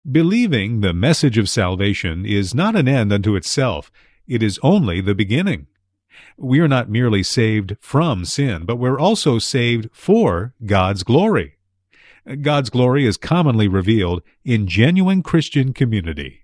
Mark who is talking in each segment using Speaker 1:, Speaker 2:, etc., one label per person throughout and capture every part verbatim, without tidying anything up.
Speaker 1: Believing the message of salvation is not an end unto itself. It is only the beginning. We are not merely saved from sin, but we're also saved for God's glory. God's glory is commonly revealed in genuine Christian community.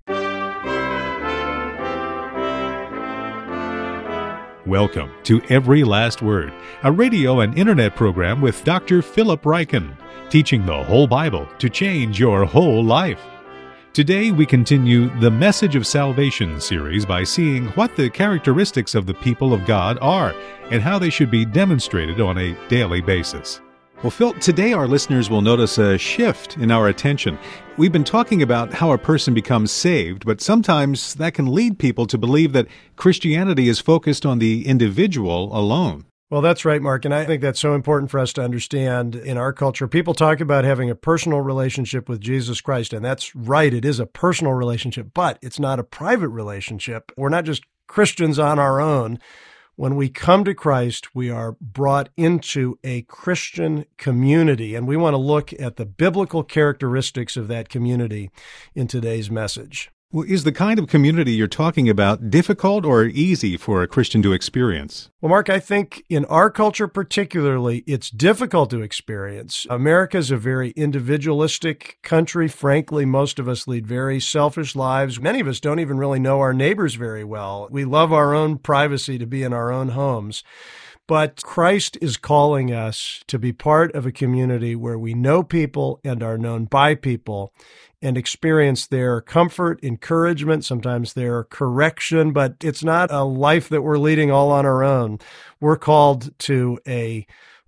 Speaker 1: Welcome to Every Last Word, a radio and internet program with Doctor Philip Ryken, teaching the whole Bible to change your whole life. Today we continue the Message of Salvation series by seeing what the characteristics of the people of God are and how they should be demonstrated on a daily basis. Well, Phil, today our listeners will notice a shift in our attention. We've been talking about how a person becomes saved, but sometimes that can lead people to believe that Christianity is focused on the individual alone.
Speaker 2: Well, that's right, Mark, and I think that's so important for us to understand in our culture. People talk about having a personal relationship with Jesus Christ, and that's right, it is a personal relationship, but it's not a private relationship. We're not just Christians on our own. When we come to Christ, we are brought into a Christian community, and we want to look at the biblical characteristics of that community in today's message.
Speaker 1: Well, is the kind of community you're talking about difficult or easy for a Christian to experience?
Speaker 2: Well, Mark, I think in our culture particularly, it's difficult to experience. America is a very individualistic country. Frankly, most of us lead very selfish lives. Many of us don't even really know our neighbors very well. We love our own privacy, to be in our own homes. But Christ is calling us to be part of a community where we know people and are known by people and experience their comfort, encouragement, sometimes their correction, but it's not a life that we're leading all on our own. We're called to a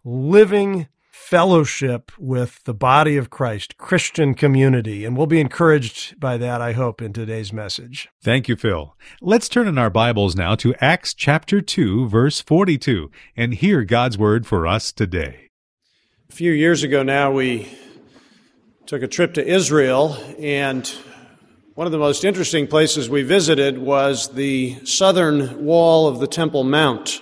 Speaker 2: living fellowship with the body of Christ, Christian community, and we'll be encouraged by that, I hope, in today's message.
Speaker 1: Thank you, Phil. Let's turn in our Bibles now to Acts chapter two, verse forty-two, and hear God's word for us today.
Speaker 3: A few years ago now, we took a trip to Israel, and one of the most interesting places we visited was the southern wall of the Temple Mount.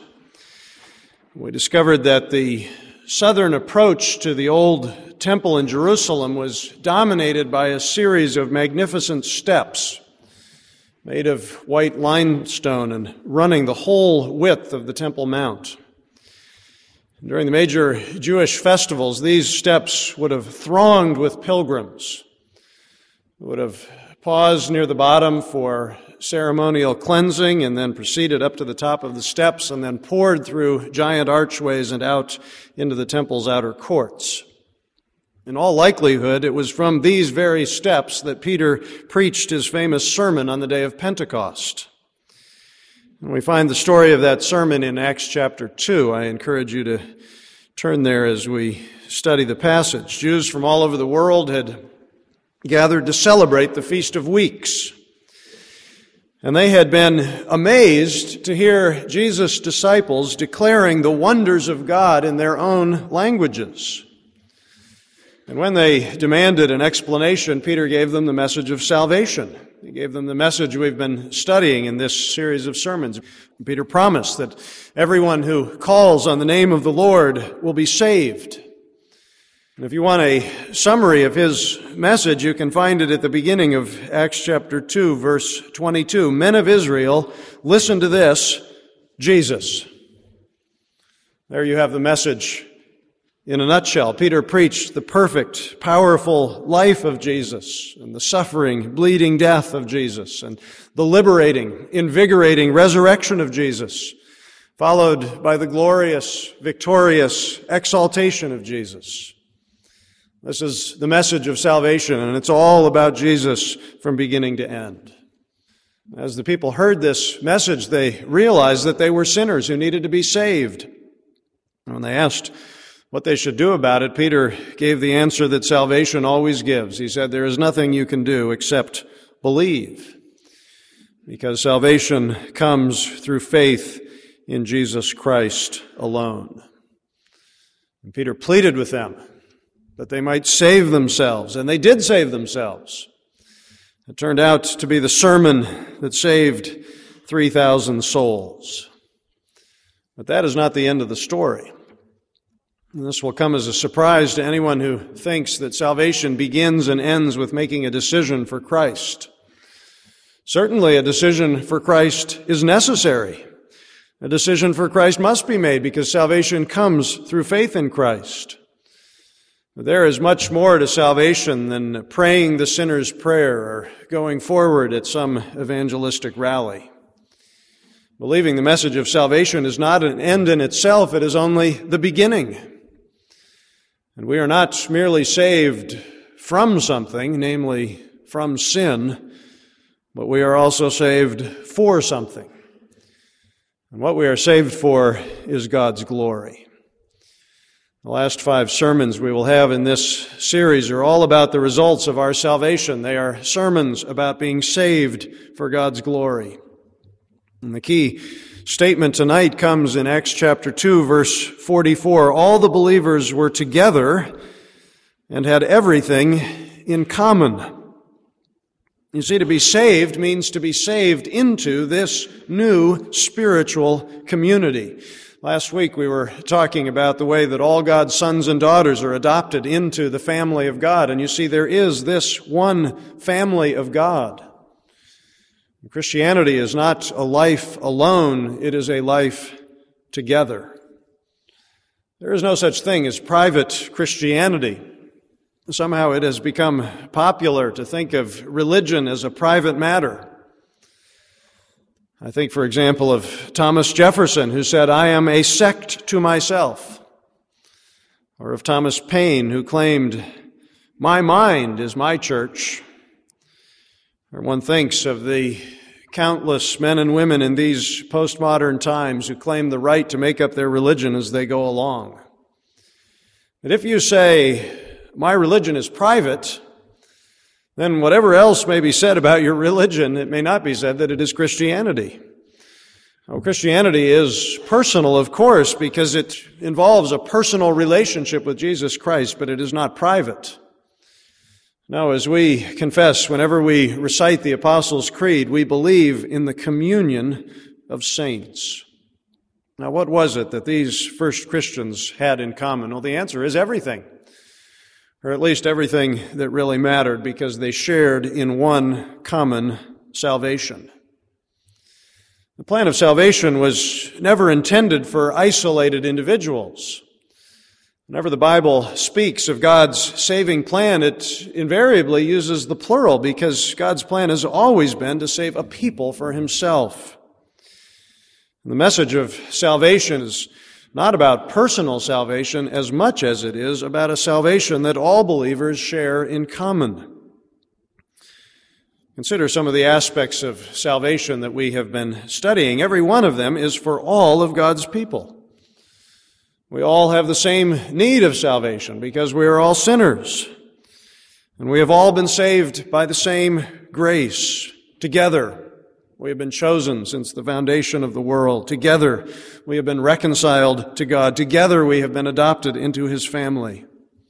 Speaker 3: We discovered that the southern approach to the old temple in Jerusalem was dominated by a series of magnificent steps made of white limestone and running the whole width of the Temple Mount. During the major Jewish festivals, these steps would have thronged with pilgrims, would have paused near the bottom for ceremonial cleansing and then proceeded up to the top of the steps and then poured through giant archways and out into the temple's outer courts. In all likelihood, it was from these very steps that Peter preached his famous sermon on the day of Pentecost. And we find the story of that sermon in Acts chapter two. I encourage you to turn there as we study the passage. Jews from all over the world had gathered to celebrate the Feast of Weeks. And they had been amazed to hear Jesus' disciples declaring the wonders of God in their own languages. And when they demanded an explanation, Peter gave them the message of salvation. He gave them the message we've been studying in this series of sermons. Peter promised that everyone who calls on the name of the Lord will be saved. And if you want a summary of his message, you can find it at the beginning of Acts chapter two, verse twenty-two. Men of Israel, listen to this, Jesus. There you have the message in a nutshell. Peter preached the perfect, powerful life of Jesus and the suffering, bleeding death of Jesus and the liberating, invigorating resurrection of Jesus, followed by the glorious, victorious exaltation of Jesus. This is the message of salvation, and it's all about Jesus from beginning to end. As the people heard this message, they realized that they were sinners who needed to be saved. When they asked what they should do about it, Peter gave the answer that salvation always gives. He said, there is nothing you can do except believe, because salvation comes through faith in Jesus Christ alone. And Peter pleaded with them that they might save themselves, and they did save themselves. It turned out to be the sermon that saved three thousand souls. But that is not the end of the story. And this will come as a surprise to anyone who thinks that salvation begins and ends with making a decision for Christ. Certainly, a decision for Christ is necessary. A decision for Christ must be made because salvation comes through faith in Christ. But there is much more to salvation than praying the sinner's prayer or going forward at some evangelistic rally. Believing the message of salvation is not an end in itself, it is only the beginning. And we are not merely saved from something, namely from sin, but we are also saved for something. And what we are saved for is God's glory. The last five sermons we will have in this series are all about the results of our salvation. They are sermons about being saved for God's glory. And the key statement tonight comes in Acts chapter two, verse forty-four. All the believers were together and had everything in common. You see, to be saved means to be saved into this new spiritual community. Last week we were talking about the way that all God's sons and daughters are adopted into the family of God. And you see, there is this one family of God. Christianity is not a life alone, it is a life together. There is no such thing as private Christianity. Somehow it has become popular to think of religion as a private matter. I think, for example, of Thomas Jefferson, who said, "I am a sect to myself." Or of Thomas Paine, who claimed, "My mind is my church." Or one thinks of the countless men and women in these postmodern times who claim the right to make up their religion as they go along. But if you say, "My religion is private," then whatever else may be said about your religion, it may not be said that it is Christianity. Well, Christianity is personal, of course, because it involves a personal relationship with Jesus Christ, but it is not private. Now, as we confess whenever we recite the Apostles' Creed, we believe in the communion of saints. Now, what was it that these first Christians had in common? Well, the answer is everything, or at least everything that really mattered, because they shared in one common salvation. The plan of salvation was never intended for isolated individuals. Whenever the Bible speaks of God's saving plan, it invariably uses the plural because God's plan has always been to save a people for Himself. And the message of salvation is not about personal salvation as much as it is about a salvation that all believers share in common. Consider some of the aspects of salvation that we have been studying. Every one of them is for all of God's people. We all have the same need of salvation because we are all sinners. And we have all been saved by the same grace. Together, we have been chosen since the foundation of the world. Together, we have been reconciled to God. Together, we have been adopted into His family.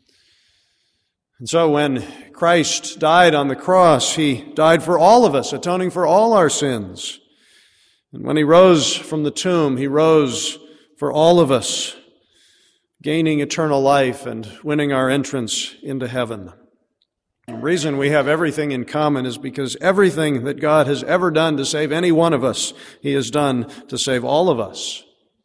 Speaker 3: And so when Christ died on the cross, He died for all of us, atoning for all our sins. And when He rose from the tomb, He rose for all of us, gaining eternal life and winning our entrance into heaven. The reason we have everything in common is because everything that God has ever done to save any one of us, He has done to save all of us.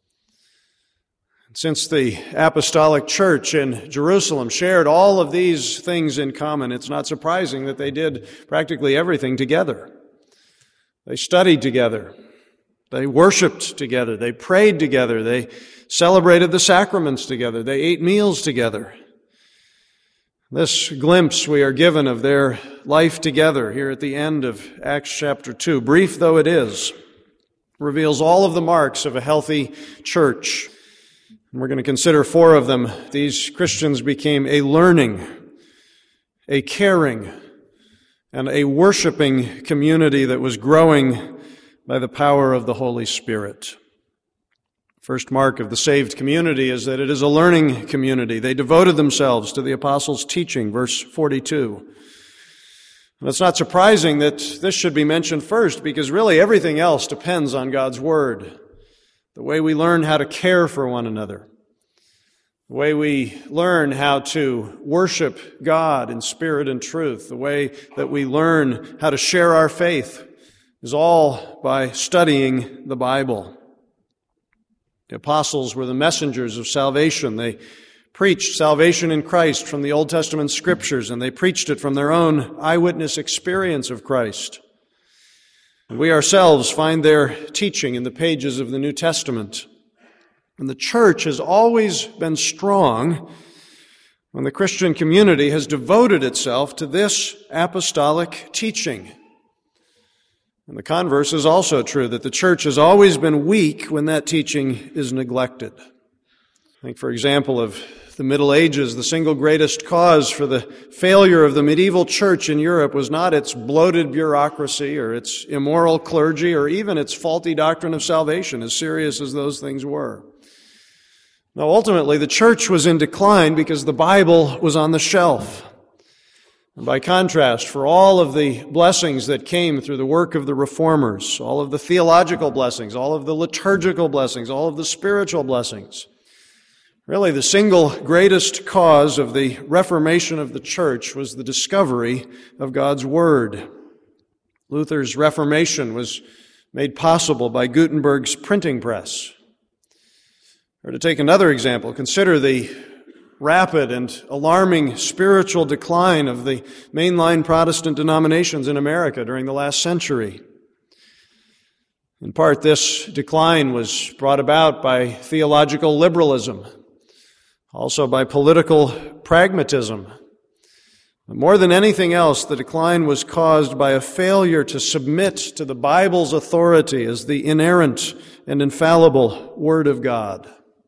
Speaker 3: Since the apostolic church in Jerusalem shared all of these things in common, it's not surprising that they did practically everything together. They studied together. They worshiped together. They prayed together. They celebrated the sacraments together. They ate meals together. This glimpse we are given of their life together here at the end of Acts chapter two, brief though it is, reveals all of the marks of a healthy church. And we're going to consider four of them. These Christians became a learning, a caring, and a worshiping community that was growing by the power of the Holy Spirit. First mark of the saved community is that it is a learning community. They devoted themselves to the apostles' teaching, verse forty-two. And it's not surprising that this should be mentioned first, because really everything else depends on God's Word. The way we learn how to care for one another. the way we learn how to worship God in spirit and truth, the way that we learn how to share our faith is all by studying the Bible. The apostles were the messengers of salvation. They preached salvation in Christ from the Old Testament scriptures, and they preached it from their own eyewitness experience of Christ. And we ourselves find their teaching in the pages of the New Testament. And the church has always been strong when the Christian community has devoted itself to this apostolic teaching. And the converse is also true, that the church has always been weak when that teaching is neglected. Think, for example, of the Middle Ages. The single greatest cause for the failure of the medieval church in Europe was not its bloated bureaucracy or its immoral clergy or even its faulty doctrine of salvation, as serious as those things were. Now, ultimately, the church was in decline because the Bible was on the shelf. And by contrast, for all of the blessings that came through the work of the reformers, all of the theological blessings, all of the liturgical blessings, all of the spiritual blessings, really the single greatest cause of the reformation of the church was the discovery of God's Word. Luther's Reformation was made possible by Gutenberg's printing press. Or to take another example, consider the rapid and alarming spiritual decline of the mainline Protestant denominations in America during the last century. In part, this decline was brought about by theological liberalism, also by political pragmatism. But more than anything else, the decline was caused by a failure to submit to the Bible's authority as the inerrant and infallible Word of God.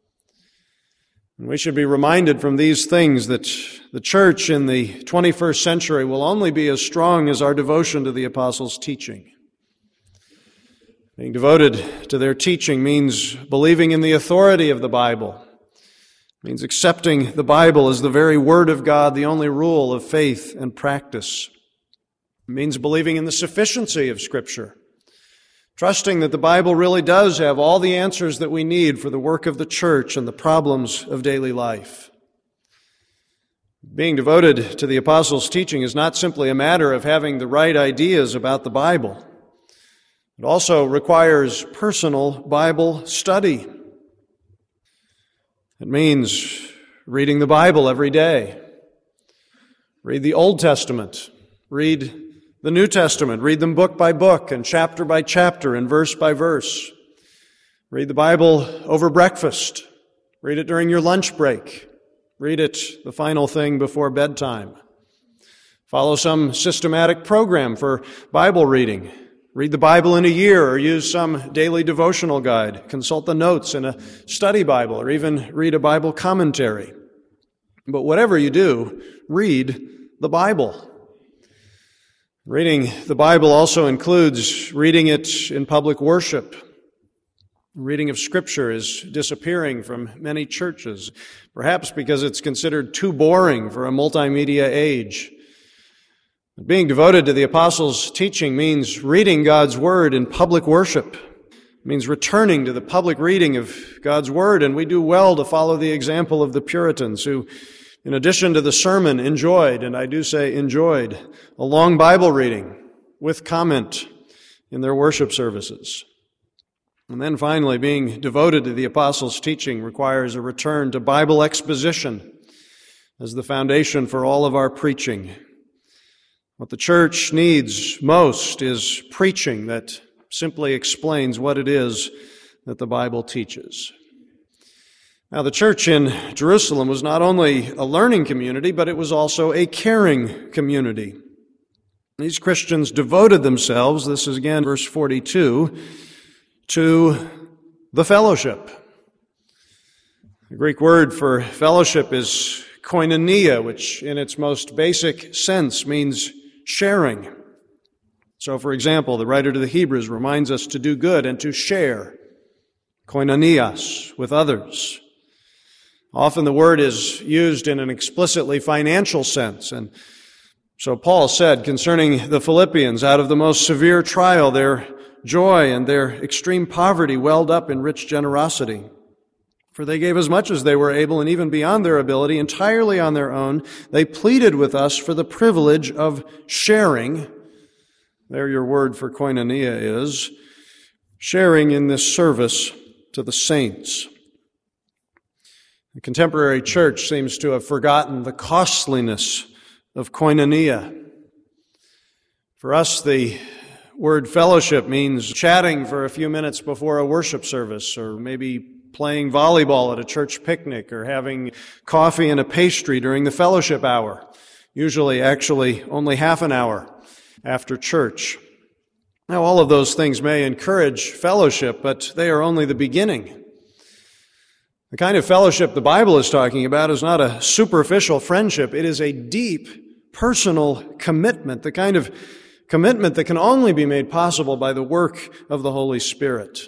Speaker 3: And we should be reminded from these things that the church in the twenty-first century will only be as strong as our devotion to the apostles' teaching. Being devoted to their teaching means believing in the authority of the Bible. It means accepting the Bible as the very Word of God, the only rule of faith and practice. It means believing in the sufficiency of Scripture. Trusting that the Bible really does have all the answers that we need for the work of the church and the problems of daily life. Being devoted to the apostles' teaching is not simply a matter of having the right ideas about the Bible. It also requires personal Bible study. It means reading the Bible every day. Read the Old Testament. Read the New Testament. Read them book by book and chapter by chapter and verse by verse. Read the Bible over breakfast. Read it during your lunch break. Read it the final thing before bedtime. Follow some systematic program for Bible reading. Read the Bible in a year or use some daily devotional guide. Consult the notes in a study Bible or even read a Bible commentary. But whatever you do, read the Bible. Reading the Bible also includes reading it in public worship. Reading of Scripture is disappearing from many churches, perhaps because it's considered too boring for a multimedia age. Being devoted to the apostles' teaching means reading God's Word in public worship. It means returning to the public reading of God's Word, and we do well to follow the example of the Puritans who, in addition to the sermon, enjoyed, and I do say enjoyed, a long Bible reading with comment in their worship services. And then finally, being devoted to the apostles' teaching requires a return to Bible exposition as the foundation for all of our preaching. What the church needs most is preaching that simply explains what it is that the Bible teaches. Now, the church in Jerusalem was not only a learning community, but it was also a caring community. These Christians devoted themselves, this is again verse forty-two, to the fellowship. The Greek word for fellowship is koinonia, which in its most basic sense means sharing. So, for example, the writer to the Hebrews reminds us to do good and to share, koinonias, with others. Often the word is used in an explicitly financial sense, and so Paul said concerning the Philippians, out of the most severe trial, their joy and their extreme poverty welled up in rich generosity. For they gave as much as they were able, and even beyond their ability, entirely on their own. They pleaded with us for the privilege of sharing. There your word for koinonia is, sharing in this service to the saints. The contemporary church seems to have forgotten the costliness of koinonia. For us, the word fellowship means chatting for a few minutes before a worship service, or maybe playing volleyball at a church picnic, or having coffee and a pastry during the fellowship hour, usually actually only half an hour after church. Now, all of those things may encourage fellowship, but they are only the beginning. The kind of fellowship the Bible is talking about is not a superficial friendship. It is a deep, personal commitment, the kind of commitment that can only be made possible by the work of the Holy Spirit.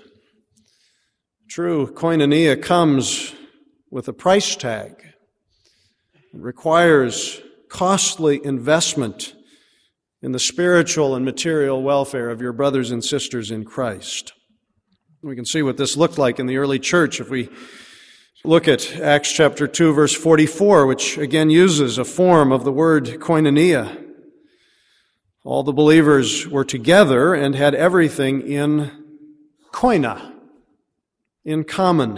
Speaker 3: True koinonia comes with a price tag. It requires costly investment in the spiritual and material welfare of your brothers and sisters in Christ. We can see what this looked like in the early church if we look at Acts chapter two, verse forty-four, which again uses a form of the word koinonia. All the believers were together and had everything in koina, in common.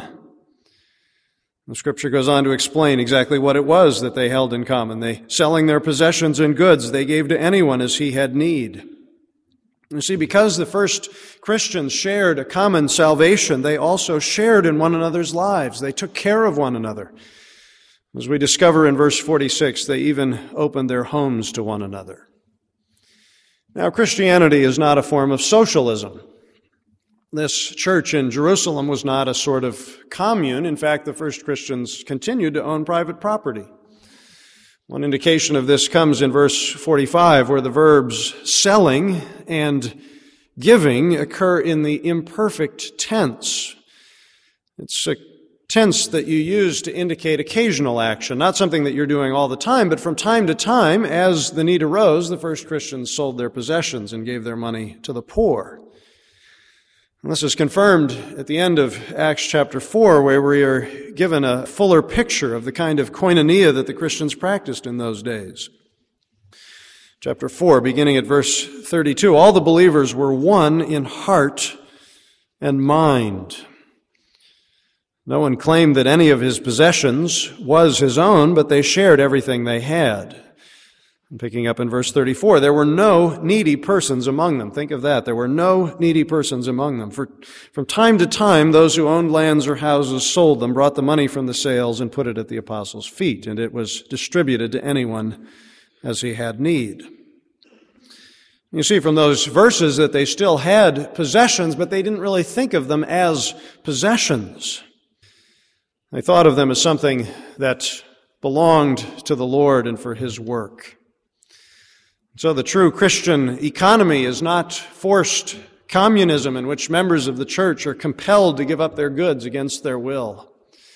Speaker 3: The Scripture goes on to explain exactly what it was that they held in common. They, selling their possessions and goods, they gave to anyone as he had need. You see, because the first Christians shared a common salvation, they also shared in one another's lives. They took care of one another. As we discover in verse forty-six, they even opened their homes to one another. Now, Christianity is not a form of socialism. This church in Jerusalem was not a sort of commune. In fact, the first Christians continued to own private property. One indication of this comes in verse forty-five, where the verbs selling and giving occur in the imperfect tense. It's a tense that you use to indicate occasional action, not something that you're doing all the time, but from time to time, as the need arose, the first Christians sold their possessions and gave their money to the poor. And this is confirmed at the end of Acts chapter four, where we are given a fuller picture of the kind of koinonia that the Christians practiced in those days. Chapter four, beginning at verse thirty-two, all the believers were one in heart and mind. No one claimed that any of his possessions was his own, but they shared everything they had. And picking up in verse thirty-four, there were no needy persons among them. Think of that. There were no needy persons among them. For from time to time, those who owned lands or houses sold them, brought the money from the sales, and put it at the apostles' feet, and it was distributed to anyone as he had need. You see from those verses that they still had possessions, but they didn't really think of them as possessions. They thought of them as something that belonged to the Lord and for His work. So the true Christian economy is not forced communism in which members of the church are compelled to give up their goods against their will.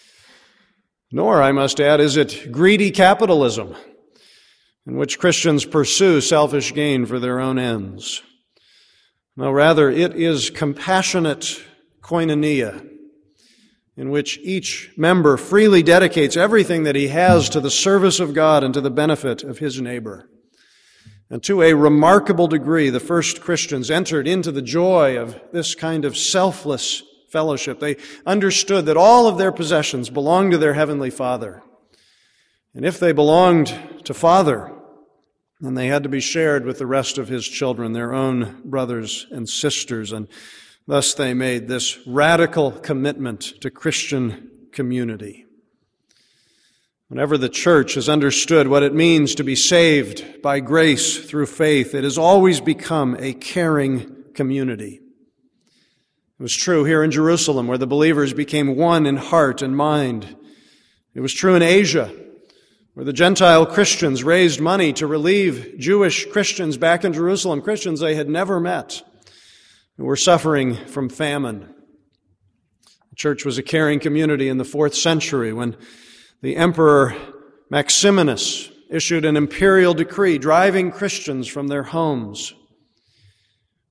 Speaker 3: Nor, I must add, is it greedy capitalism in which Christians pursue selfish gain for their own ends. No, rather, it is compassionate koinonia, in which each member freely dedicates everything that he has to the service of God and to the benefit of his neighbor. And to a remarkable degree, the first Christians entered into the joy of this kind of selfless fellowship. They understood that all of their possessions belonged to their Heavenly Father. And if they belonged to Father, then they had to be shared with the rest of His children, their own brothers and sisters, and thus they made this radical commitment to Christian community. Whenever the church has understood what it means to be saved by grace through faith, it has always become a caring community. It was true here in Jerusalem, where the believers became one in heart and mind. It was true in Asia, where the Gentile Christians raised money to relieve Jewish Christians back in Jerusalem, Christians they had never met, who were suffering from famine. The church was a caring community in the fourth century when the Emperor Maximinus issued an imperial decree driving Christians from their homes.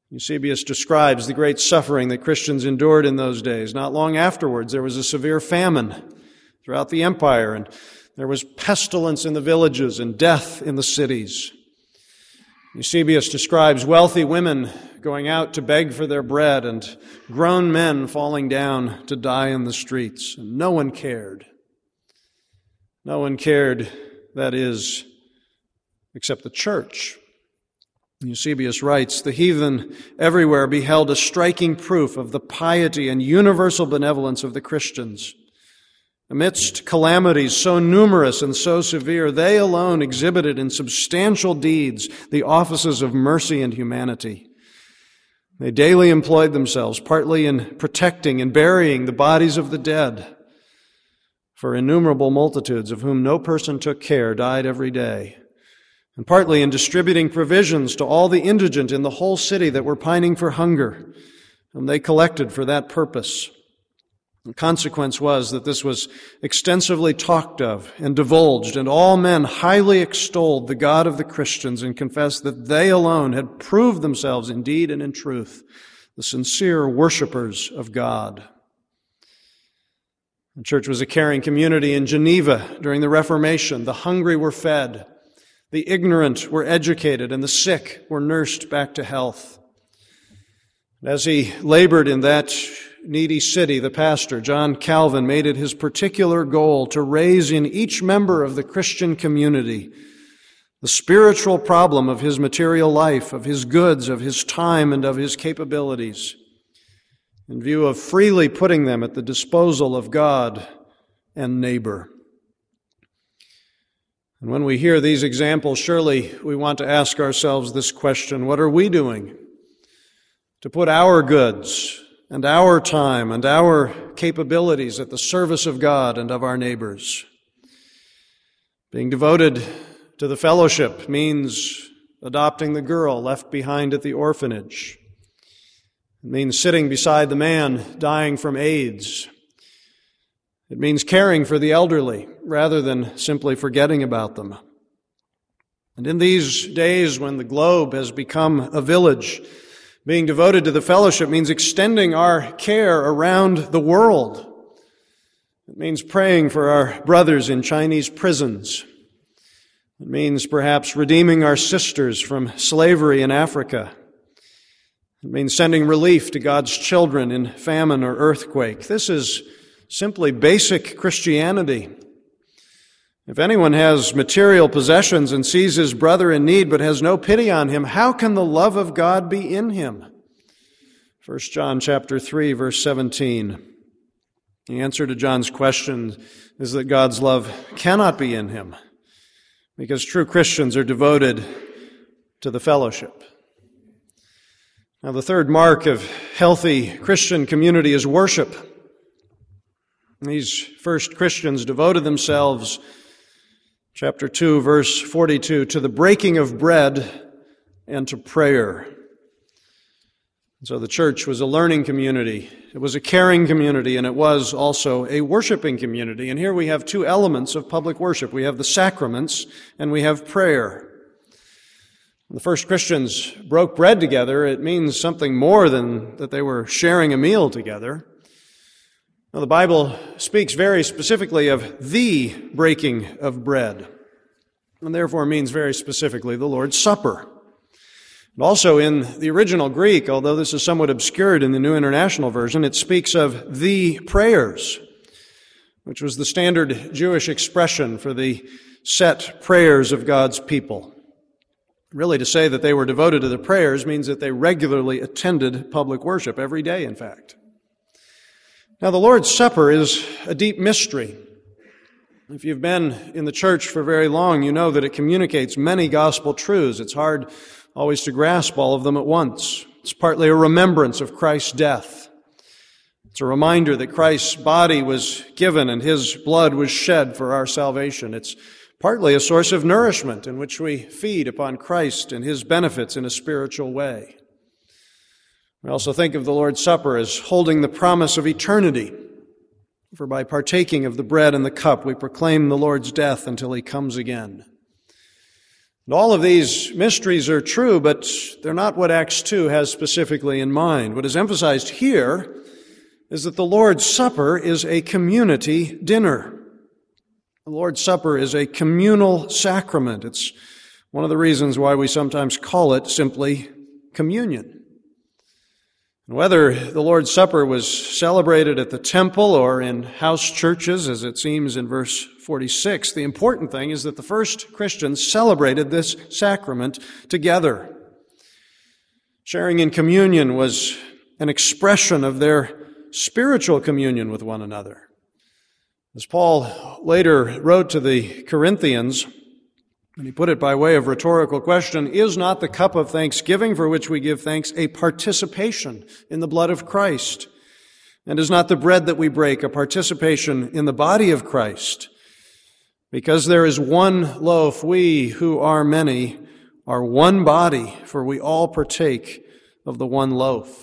Speaker 3: Eusebius describes the great suffering that Christians endured in those days. Not long afterwards, there was a severe famine throughout the empire, and there was pestilence in the villages and death in the cities. Eusebius describes wealthy women going out to beg for their bread and grown men falling down to die in the streets. And no one cared. No one cared, that is, except the church. Eusebius writes, "The heathen everywhere beheld a striking proof of the piety and universal benevolence of the Christians. Amidst calamities so numerous and so severe, they alone exhibited in substantial deeds the offices of mercy and humanity. They daily employed themselves partly in protecting and burying the bodies of the dead, for innumerable multitudes of whom no person took care died every day, and partly in distributing provisions to all the indigent in the whole city that were pining for hunger, whom they collected for that purpose. The consequence was that this was extensively talked of and divulged, and all men highly extolled the God of the Christians and confessed that they alone had proved themselves in deed and in truth the sincere worshipers of God." The church was a caring community in Geneva during the Reformation. The hungry were fed, the ignorant were educated, and the sick were nursed back to health. As he labored in that needy city, the pastor, John Calvin, made it his particular goal to raise in each member of the Christian community the spiritual problem of his material life, of his goods, of his time, and of his capabilities, in view of freely putting them at the disposal of God and neighbor. And when we hear these examples, surely we want to ask ourselves this question: what are we doing to put our goods and our time and our capabilities at the service of God and of our neighbors? Being devoted to the fellowship means adopting the girl left behind at the orphanage. It means sitting beside the man dying from AIDS. It means caring for the elderly rather than simply forgetting about them. And in these days when the globe has become a village, being devoted to the fellowship means extending our care around the world. It means praying for our brothers in Chinese prisons. It means perhaps redeeming our sisters from slavery in Africa. It means sending relief to God's children in famine or earthquake. This is simply basic Christianity. If anyone has material possessions and sees his brother in need but has no pity on him, how can the love of God be in him? First John chapter three, verse seventeen. The answer to John's question is that God's love cannot be in him, because true Christians are devoted to the fellowship. Now, the third mark of healthy Christian community is worship. These first Christians devoted themselves, chapter two, verse forty-two, to the breaking of bread and to prayer. And so the church was a learning community, it was a caring community, and it was also a worshiping community. And here we have two elements of public worship. We have the sacraments and we have prayer. When the first Christians broke bread together, it means something more than that they were sharing a meal together. Now, the Bible speaks very specifically of the breaking of bread, and therefore means very specifically the Lord's Supper. And also in the original Greek, although this is somewhat obscured in the New International Version, it speaks of the prayers, which was the standard Jewish expression for the set prayers of God's people. Really, to say that they were devoted to the prayers means that they regularly attended public worship, every day, in fact. Now, the Lord's Supper is a deep mystery. If you've been in the church for very long, you know that it communicates many gospel truths. It's hard always to grasp all of them at once. It's partly a remembrance of Christ's death. It's a reminder that Christ's body was given and His blood was shed for our salvation. It's partly a source of nourishment in which we feed upon Christ and His benefits in a spiritual way. We also think of the Lord's Supper as holding the promise of eternity, for by partaking of the bread and the cup, we proclaim the Lord's death until He comes again. And all of these mysteries are true, but they're not what Acts two has specifically in mind. What is emphasized here is that the Lord's Supper is a community dinner. The Lord's Supper is a communal sacrament. It's one of the reasons why we sometimes call it simply communion. And whether the Lord's Supper was celebrated at the temple or in house churches, as it seems in verse forty-six, the important thing is that the first Christians celebrated this sacrament together. Sharing in communion was an expression of their spiritual communion with one another. As Paul later wrote to the Corinthians, and he put it by way of rhetorical question, is not the cup of thanksgiving for which we give thanks a participation in the blood of Christ? And is not the bread that we break a participation in the body of Christ? Because there is one loaf, we who are many are one body, for we all partake of the one loaf.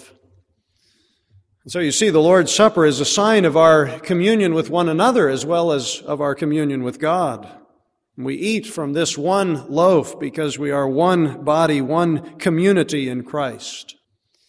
Speaker 3: And so you see, the Lord's Supper is a sign of our communion with one another as well as of our communion with God. We eat from this one loaf because we are one body, one community in Christ.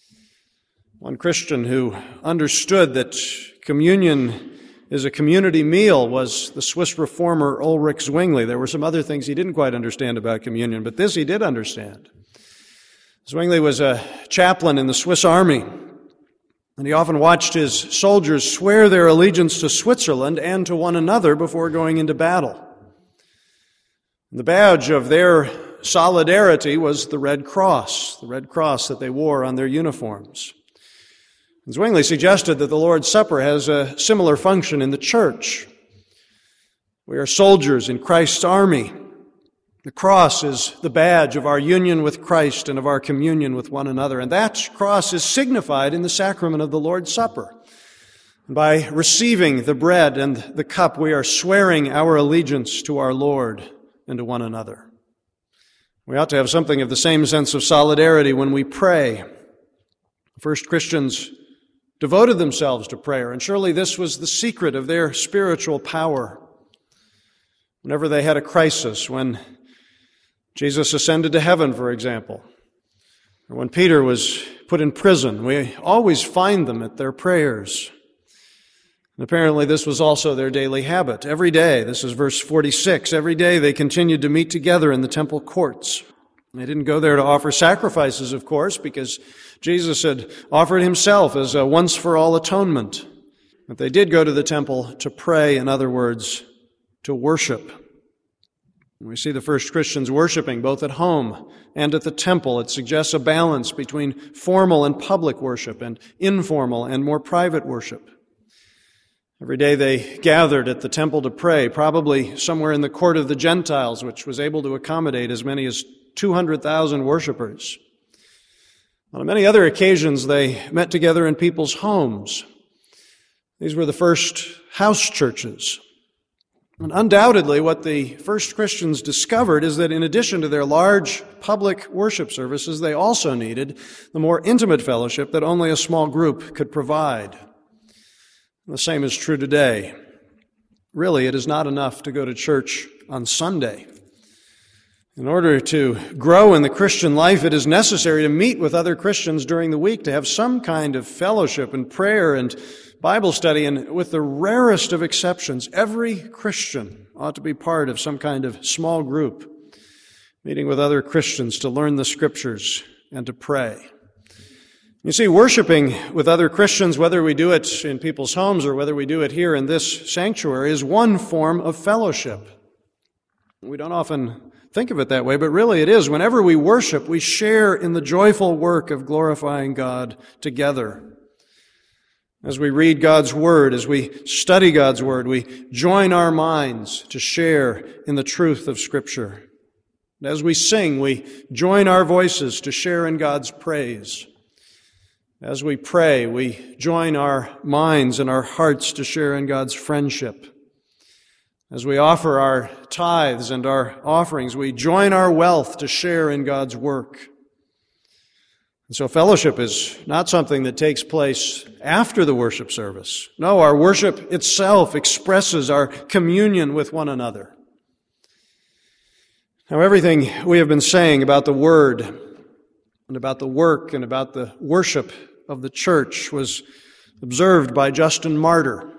Speaker 3: One Christian who understood that communion is a community meal was the Swiss reformer Ulrich Zwingli. There were some other things he didn't quite understand about communion, but this he did understand. Zwingli was a chaplain in the Swiss army, and he often watched his soldiers swear their allegiance to Switzerland and to one another before going into battle. The badge of their solidarity was the Red Cross, the Red Cross that they wore on their uniforms. And Zwingli suggested that the Lord's Supper has a similar function in the church. We are soldiers in Christ's army. The cross is the badge of our union with Christ and of our communion with one another. And that cross is signified in the sacrament of the Lord's Supper. By receiving the bread and the cup, we are swearing our allegiance to our Lord and to one another. We ought to have something of the same sense of solidarity when we pray. First Christians devoted themselves to prayer, and surely this was the secret of their spiritual power. Whenever they had a crisis, when Jesus ascended to heaven, for example, or when Peter was put in prison, we always find them at their prayers. And apparently this was also their daily habit. Every day, this is verse forty-six, every day they continued to meet together in the temple courts. They didn't go there to offer sacrifices, of course, because Jesus had offered himself as a once-for-all atonement. But they did go to the temple to pray, in other words, to worship. We see the first Christians worshiping both at home and at the temple. It suggests a balance between formal and public worship and informal and more private worship. Every day they gathered at the temple to pray, probably somewhere in the court of the Gentiles, which was able to accommodate as many as two hundred thousand worshipers. On many other occasions, they met together in people's homes. These were the first house churches. And undoubtedly, what the first Christians discovered is that in addition to their large public worship services, they also needed the more intimate fellowship that only a small group could provide. And the same is true today. Really, it is not enough to go to church on Sunday. In order to grow in the Christian life, it is necessary to meet with other Christians during the week, to have some kind of fellowship and prayer and Bible study, and with the rarest of exceptions, every Christian ought to be part of some kind of small group, meeting with other Christians to learn the Scriptures and to pray. You see, worshiping with other Christians, whether we do it in people's homes or whether we do it here in this sanctuary, is one form of fellowship. We don't often think of it that way, but really it is. Whenever we worship, we share in the joyful work of glorifying God together. As we read God's Word, as we study God's Word, we join our minds to share in the truth of Scripture. And as we sing, we join our voices to share in God's praise. As we pray, we join our minds and our hearts to share in God's friendship. As we offer our tithes and our offerings, we join our wealth to share in God's work. And so fellowship is not something that takes place after the worship service. No, our worship itself expresses our communion with one another. Now, everything we have been saying about the Word and about the work and about the worship of the church was observed by Justin Martyr.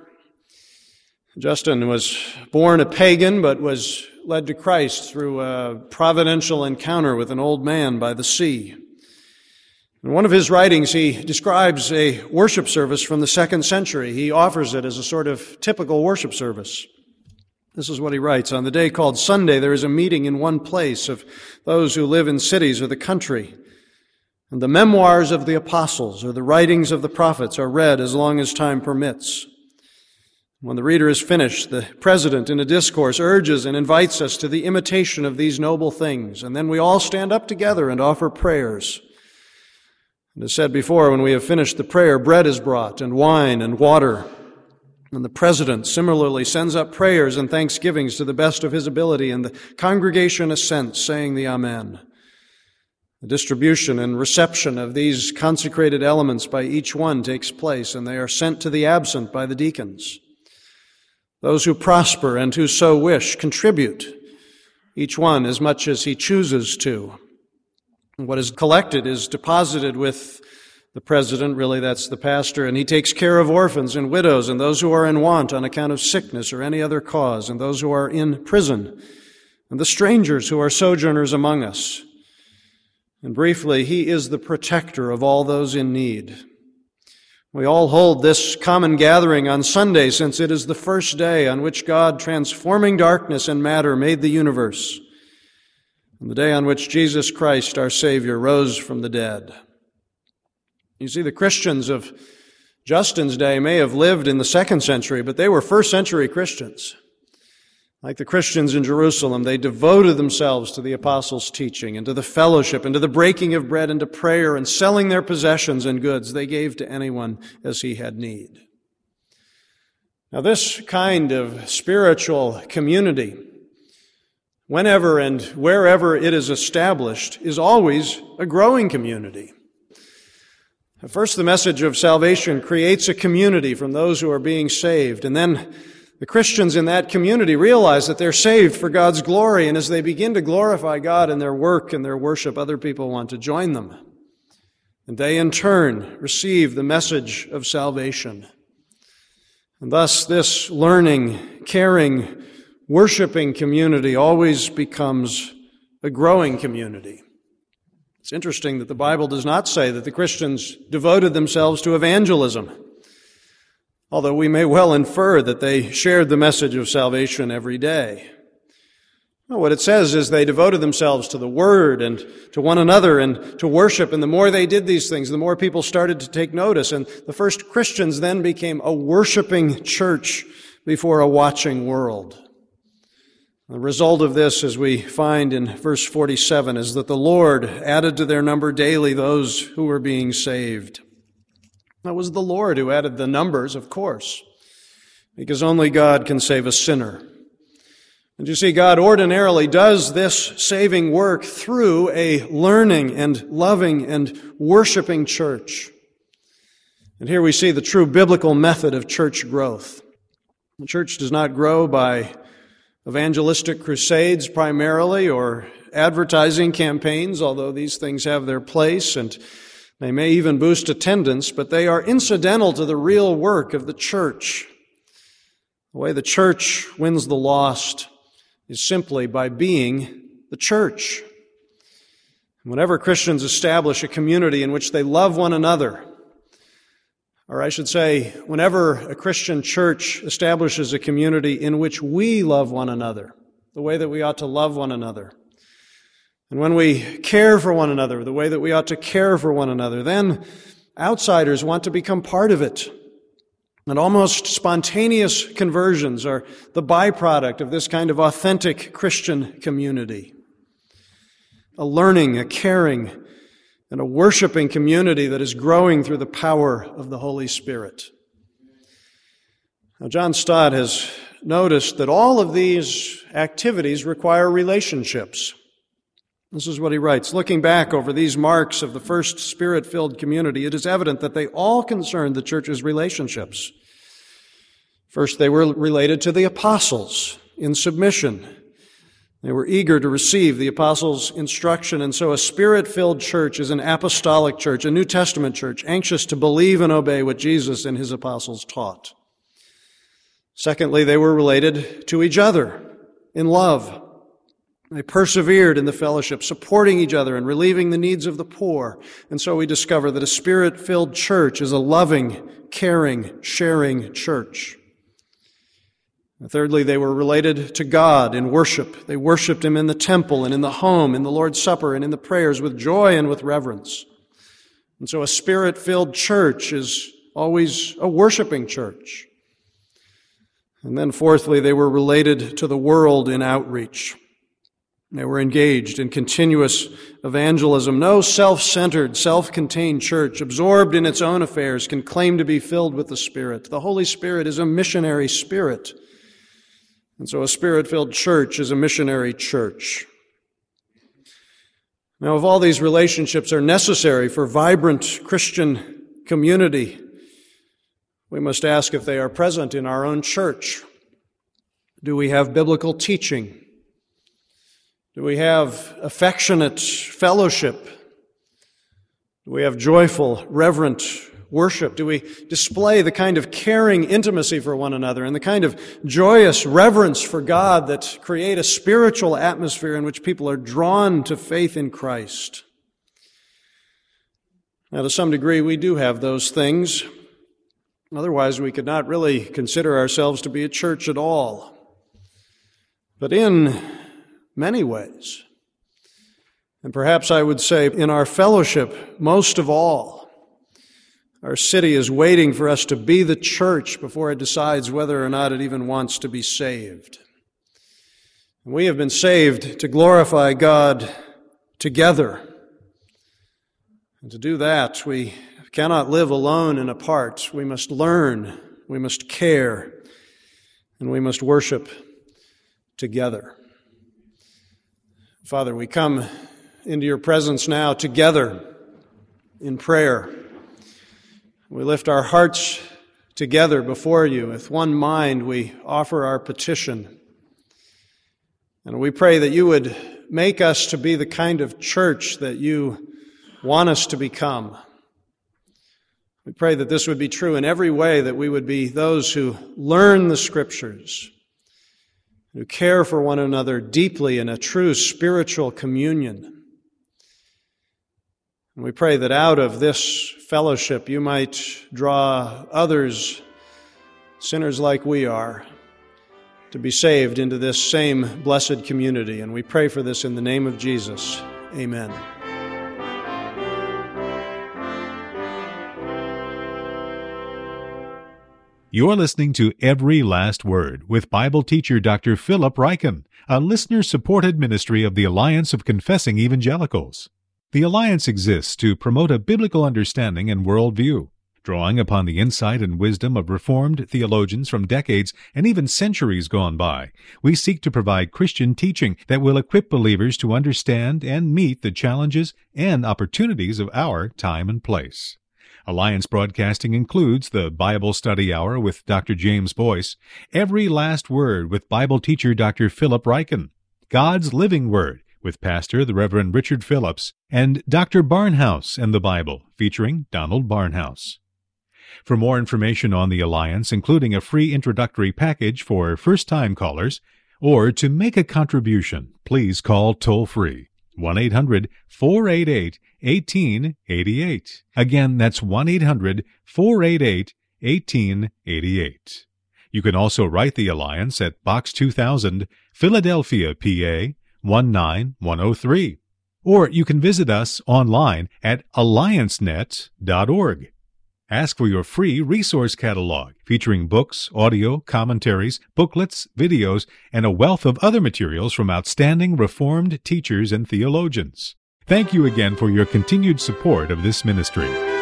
Speaker 3: Justin was born a pagan, but was led to Christ through a providential encounter with an old man by the sea. In one of his writings, he describes a worship service from the second century. He offers it as a sort of typical worship service. This is what he writes. On the day called Sunday, there is a meeting in one place of those who live in cities or the country. And the memoirs of the apostles or the writings of the prophets are read as long as time permits. When the reader is finished, the president in a discourse urges and invites us to the imitation of these noble things. And then we all stand up together and offer prayers. And as said before, when we have finished the prayer, bread is brought and wine and water. And the president similarly sends up prayers and thanksgivings to the best of his ability, and the congregation assents, saying the Amen. The distribution and reception of these consecrated elements by each one takes place, and they are sent to the absent by the deacons. Those who prosper and who so wish contribute, each one as much as he chooses to. And what is collected is deposited with the president, really that's the pastor, and he takes care of orphans and widows and those who are in want on account of sickness or any other cause, and those who are in prison, and the strangers who are sojourners among us. And briefly, he is the protector of all those in need. We all hold this common gathering on Sunday, since it is the first day on which God, transforming darkness and matter, made the universe, and the day on which Jesus Christ, our Savior, rose from the dead. You see, the Christians of Justin's day may have lived in the second century, but they were first century Christians. Like the Christians in Jerusalem, they devoted themselves to the apostles' teaching and to the fellowship and to the breaking of bread and to prayer, and selling their possessions and goods they gave to anyone as he had need. Now, this kind of spiritual community, whenever and wherever it is established, is always a growing community. First, the message of salvation creates a community from those who are being saved, and then the Christians in that community realize that they're saved for God's glory, and as they begin to glorify God in their work and their worship, other people want to join them. And they, in turn, receive the message of salvation. And thus, this learning, caring, worshiping community always becomes a growing community. It's interesting that the Bible does not say that the Christians devoted themselves to evangelism, although we may well infer that they shared the message of salvation every day. No, what it says is they devoted themselves to the Word and to one another and to worship, and the more they did these things, the more people started to take notice, and the first Christians then became a worshiping church before a watching world. The result of this, as we find in verse forty-seven, is that the Lord added to their number daily those who were being saved. It was the Lord who added the numbers, of course, because only God can save a sinner. And you see, God ordinarily does this saving work through a learning and loving and worshiping church. And here we see the true biblical method of church growth. The church does not grow by evangelistic crusades primarily, or advertising campaigns, although these things have their place and they may even boost attendance, but they are incidental to the real work of the church. The way the church wins the lost is simply by being the church. Whenever Christians establish a community in which they love one another, or I should say, whenever a Christian church establishes a community in which we love one another, the way that we ought to love one another, and when we care for one another, the way that we ought to care for one another, then outsiders want to become part of it. And almost spontaneous conversions are the byproduct of this kind of authentic Christian community. A learning, a caring, and a worshiping community that is growing through the power of the Holy Spirit. Now, John Stott has noticed that all of these activities require relationships. This is what he writes. Looking back over these marks of the first Spirit-filled community, it is evident that they all concerned the church's relationships. First, they were related to the apostles in submission. They were eager to receive the apostles' instruction, and so a Spirit-filled church is an apostolic church, a New Testament church, anxious to believe and obey what Jesus and his apostles taught. Secondly, they were related to each other in love. They persevered in the fellowship, supporting each other and relieving the needs of the poor. And so we discover that a Spirit-filled church is a loving, caring, sharing church. Thirdly, they were related to God in worship. They worshiped Him in the temple and in the home, in the Lord's Supper and in the prayers with joy and with reverence. And so a Spirit-filled church is always a worshiping church. And then fourthly, they were related to the world in outreach. They were engaged in continuous evangelism. No self-centered, self-contained church, absorbed in its own affairs, can claim to be filled with the Spirit. The Holy Spirit is a missionary spirit. And so a Spirit-filled church is a missionary church. Now, if all these relationships are necessary for vibrant Christian community, we must ask if they are present in our own church. Do we have biblical teaching? Do we have affectionate fellowship? Do we have joyful, reverent worship? Do we display the kind of caring intimacy for one another and the kind of joyous reverence for God that create a spiritual atmosphere in which people are drawn to faith in Christ? Now, to some degree, we do have those things. Otherwise, we could not really consider ourselves to be a church at all. But in many ways, and perhaps I would say in our fellowship most of all, our city is waiting for us to be the church before it decides whether or not it even wants to be saved. We have been saved to glorify God together. And to do that, we cannot live alone and apart. We must learn, we must care, and we must worship together. Father, we come into your presence now together in prayer. We lift our hearts together before you. With one mind, we offer our petition. And we pray that you would make us to be the kind of church that you want us to become. We pray that this would be true in every way, that we would be those who learn the Scriptures, who care for one another deeply in a true spiritual communion. And we pray that out of this fellowship you might draw others, sinners like we are, to be saved into this same blessed community. And we pray for this in the name of Jesus. Amen.
Speaker 1: You're listening to Every Last Word with Bible teacher Doctor Philip Ryken, a listener-supported ministry of the Alliance of Confessing Evangelicals. The Alliance exists to promote a biblical understanding and worldview, drawing upon the insight and wisdom of Reformed theologians from decades and even centuries gone by. We seek to provide Christian teaching that will equip believers to understand and meet the challenges and opportunities of our time and place. Alliance broadcasting includes the Bible Study Hour with Doctor James Boyce, Every Last Word with Bible teacher Doctor Philip Ryken, God's Living Word with Pastor the Reverend Richard Phillips, and Doctor Barnhouse and the Bible, featuring Donald Barnhouse. For more information on the Alliance, including a free introductory package for first-time callers, or to make a contribution, please call toll-free one eight hundred four eight eight one eight eight eight. Again, that's one eight hundred four eight eight one eight eight eight. You can also write the Alliance at Box two thousand, Philadelphia, P A one nine one oh three. Or you can visit us online at alliance net dot org. Ask for your free resource catalog featuring books, audio, commentaries, booklets, videos, and a wealth of other materials from outstanding Reformed teachers and theologians. Thank you again for your continued support of this ministry.